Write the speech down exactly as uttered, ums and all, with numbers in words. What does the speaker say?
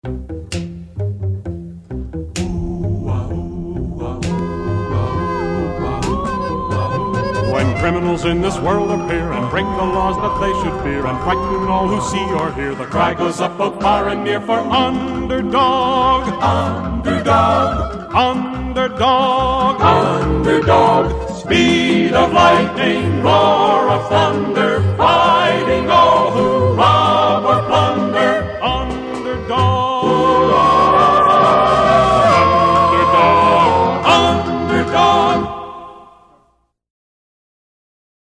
When criminals in this world appear and break the laws that they should fear and frighten all who see or hear, the cry goes up both far and near for underdog, underdog, underdog, underdog. Speed of lightning, roar of thunder, fighting all who